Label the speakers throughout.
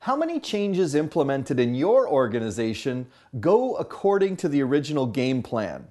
Speaker 1: How many changes implemented in your organization go according to the original game plan?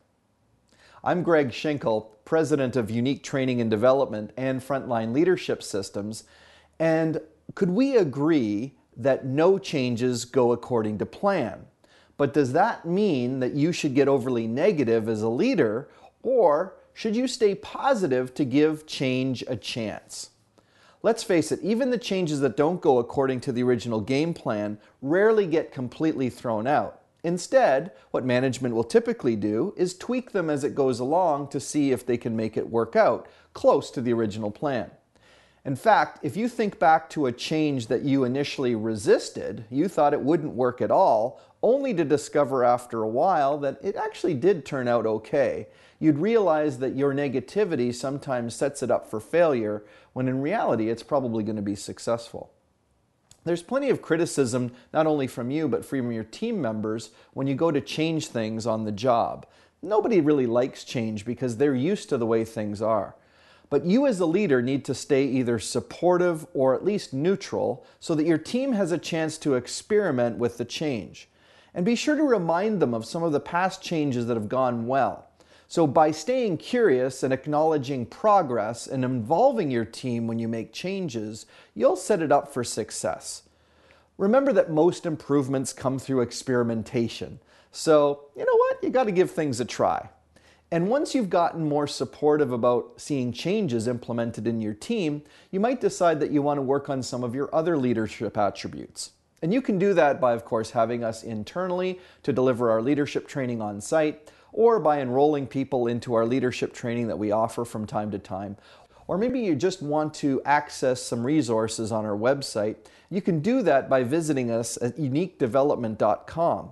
Speaker 1: I'm Greg Schinkel, President of Unique Training and Development and Frontline Leadership Systems, and could we agree that no changes go according to plan? But does that mean that you should get overly negative as a leader, or should you stay positive to give change a chance? Let's face it, even the changes that don't go according to the original game plan rarely get completely thrown out. Instead, what management will typically do is tweak them as it goes along to see if they can make it work out close to the original plan. In fact, if you think back to a change that you initially resisted, you thought it wouldn't work at all, only to discover after a while that it actually did turn out okay, you'd realize that your negativity sometimes sets it up for failure, when in reality it's probably going to be successful. There's plenty of criticism, not only from you, but from your team members when you go to change things on the job. Nobody really likes change because they're used to the way things are. But you as a leader need to stay either supportive or at least neutral so that your team has a chance to experiment with the change. And be sure to remind them of some of the past changes that have gone well. So by staying curious and acknowledging progress and involving your team when you make changes, you'll set it up for success. Remember that most improvements come through experimentation. So, you know what? You got to give things a try. And once you've gotten more supportive about seeing changes implemented in your team, you might decide that you want to work on some of your other leadership attributes. And you can do that by, of course, having us internally to deliver our leadership training on site, or by enrolling people into our leadership training that we offer from time to time. Or maybe you just want to access some resources on our website. You can do that by visiting us at uniquedevelopment.com.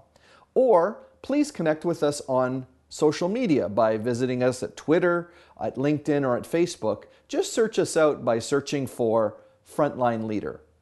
Speaker 1: Or please connect with us on social media by visiting us at Twitter, at LinkedIn, or at Facebook. Just search us out by searching for Frontline Leader.